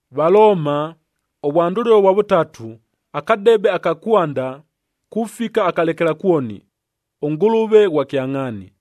Valoma obwanduliro wa butatu akadebe akakuanda kufika akalekela kuoni ongulube wa kyang'ani.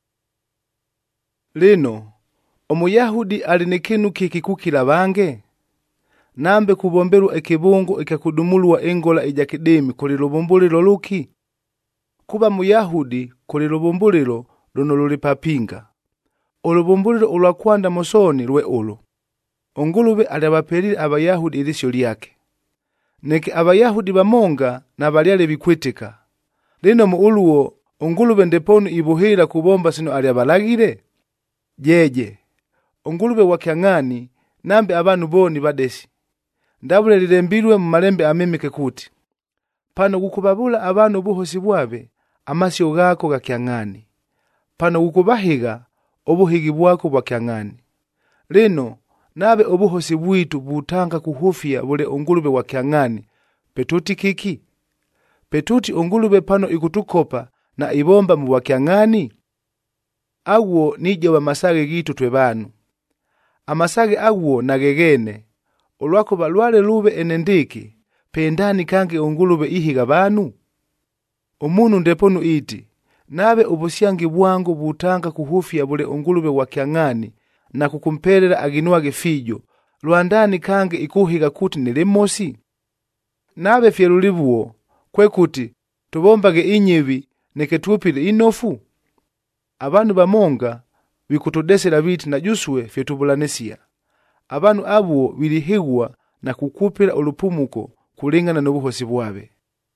Lino omuyahudi alinekinu kikikukila bange nambe kubomberu ekibungu ekakudumulwa engola ejakidemi kuli lubumbulilo luki. Kuba muyahudi kuli lubumbulilo luno lulipapinga. Olubumbulilo ulwakwanda mosoni lwe ulu. Ongulube alabapelile abayahudi ilisyo lyake. Neke abayahudi bamonga na balyale bikwitika. Lino mu uluwo ongulube ndeponu ibuhira kubomba sino alyabalagire. Jeje, ongulube wa kyang'ani nambe abantu boni badesi. Ndabule lilembilwe mu malembe amemeke kuti, pano gukubabula abantu buhosi bwabe amasyo gako ga kyang'ani. Pano gukubahiga obuhigi bwako bwa kyang'ani. Lino nabe obuhosi bwitu butanga kuhufia bule ongulube wa kyang'ani petuti kiki. Petuti ongulube pano ikutukopa na ibomba mu wa kyang'ani. Agwo nije wa masage gitu twe banu. Amasage agwo nagegene. Olwako balwale lube enendiki pendani kange ongulube ihiga banu. Omunu ndeponu iti nabe ubusyangi bwangu butanga kuhufia bule ongulube wa kyang'ani na kukumpelela aginuage fijo lwandani kange ikuhiga kuti nilimosi. Nabe fyelulibuo kwe kuti tubombage inyibi neketupile inofu. Abantu bamonga bikutodesela biti na juswe fyetubulanisia. Abantu abo bilihigwa na kukupila olupumuko kulingana n'obuhosi bwabe.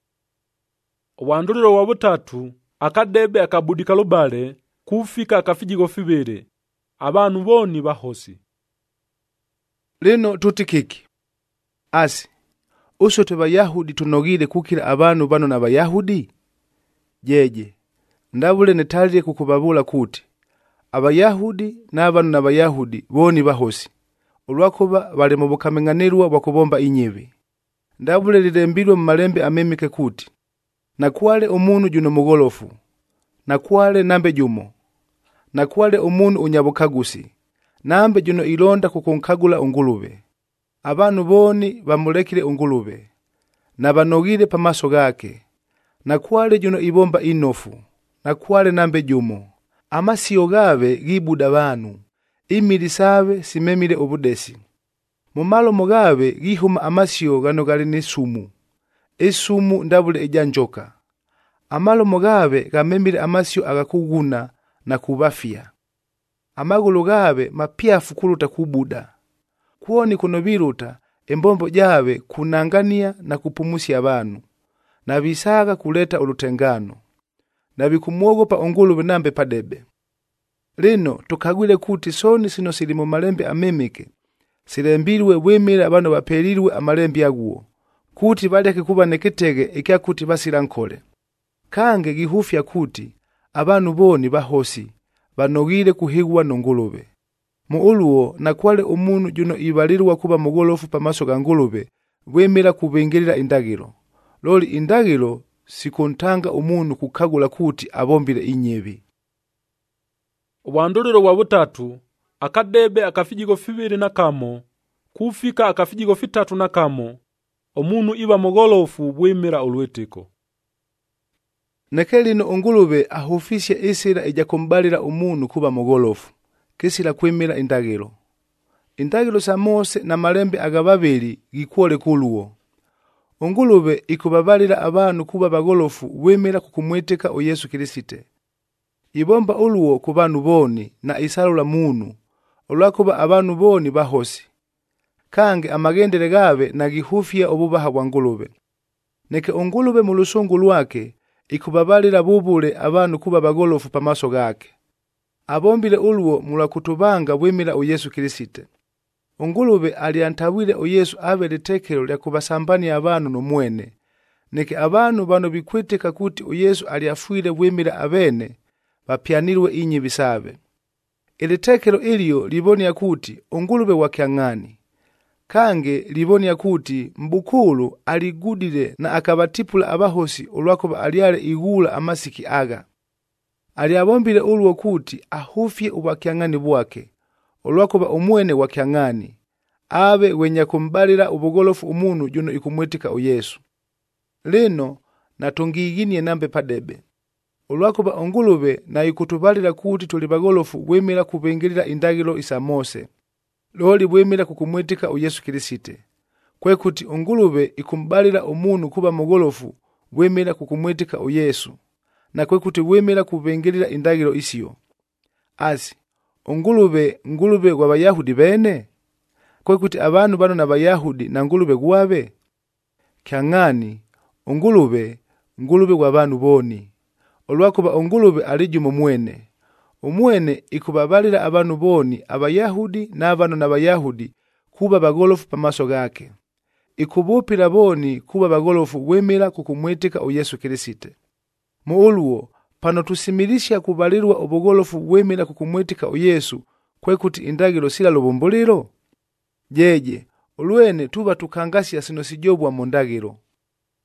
Obwanduliro wa butatu akadebe akabudika lubale kufika akafijigo fibere abantu boni bahosi. Lino tutikiki. Asi, usote bayahudi tunogile kukila abantu bano na bayahudi? Jeje, ndabule netalile kukubabula kuti abayahudi n'abanu na bayahudi boni bahosi. Olwakuba bali mu bukamenganirwa bwakubomba inyibi. Ndabule lilembilwe mu malembe amemeke kuti, nakwale omunu juno mugolofu, nakwale nambe jumo, nakwale omunu unyabukagusi, nambe juno ilonda kukunkagula ongulube. Abantu boni bamulekile ongulube, na banogile pamaso gake, nakwale juno ibomba inofu, nakwale nambe jumo. Amasiyo gabe gibuda banu. Imili sabe simemile obudesi. Mumalo mugabe gihuma amasyo gano gali n'esumu. Esumu ndabule ejanjoka. Amalo mugabe gamemile amasyo agakuguna na kubafia. Amagulu gabe mapyafu kuluta kubuda. Kuoni kuno biruta embombo jabe kunangania na kupumusya abantu. Na bisaga kuleta olutengano. Na bikumwogopa ongulube nambe padebe. Lino tukagwile kuti soni sino sili mu malembe amemeke silembilwe bwemera abantu bapelilwe amalembe agwo kuti baleke kuba neketege ekya kuti basilankole. Kange gihufya kuti abantu boni bahosi banogile kuhigwa n'ongulube. Mu uluwo nakwale omunu juno ibalirwa kuba mugolofu pamaso ga ngulube bwemera kubengerera indagiro. Loli indagiro sikontanga omunu kukagula kuti abombile inyebi. Obwanduliro wa butatu akadebe akafijigo fibiri na kamo kufika akafijigo fitatu na kamo omunu iba mugolofu bwemera olwetiko. Nekelino ongulube ahufisya isira ejakumbalira omunu kuba mugolofu kisila kwemera indagiro. Indagiro sa Mose na malembe agababeli gikwole kuluwo. Ongulube ikubabalira abantu kuba bagolofu bwemera kukumweteka o Yesu Kirisite. Ibomba uluwo ku bantu boni na isalula munu olwakuba abantu boni bahosi. Kange amagendere gabe nagihufya obubaha bwa ngulube. Neke ongulube mu lusungu lwake ikubabalira bubule abantu kuba bagolofu pamaso gake. Abombile uluwo mulakutubanga bwemera o Yesu Kirisite. Ongulube aliantawile o Yesu abe litekelo lya kubasambani abantu nomwene. Neke abantu bano bikweteka kuti o Yesu aliafuile bwemera abene bapyanirwe inyibi sabe. Ilitekelo ilio libonia kuti ongulube wa kyang'ani. Kange libonia kuti mbukulu aligudile na akabatipula abahosi olwakuba aliale igula amasiki aga. Aliabombile uluwo kuti ahufye ubwakyang'ani bwake olwakuba omwene wa kyang'ani abe wenya kumbalira ubugolofu umunu juno ikumwitika uyesu. Lino natungiginie nambe padebe. Olwakuba ongulube na ikutubalira kuti tuli bagolofu bwemera kubengirira indagilo isa Mose. Loli bwemera kukumwitika uyesu Kirisite. Kwekuti ongulube ikumbalira umunu kuba mugolofu bwemera kukumwitika uyesu. Na kwekuti bwemera kubengirira indagilo isiyo. Asi, ngulube kwa Bayahudi bene? Kwekuti abantu bano na Bayahudi na ngulube guwabe? Kyang'ani, ngulube kwa abantu boni. Olwakuba ongulube alijumo mwene. Umwene ikubabalira abantu boni Abayahudi n'abano na Bayahudi kuba bagolofu pamaso gake. Ikubupira boni kuba bagolofu bwemera kukumwitika uyesu Kirisite. Muulwo pano tusimilisha kubalirwa ubugolofu bwemera kukumwitika uyesu kwekuti indagilo sila lubumbuliro? Jeje, ulwene tuba tukangasya sino sijobwa mu ndagilo.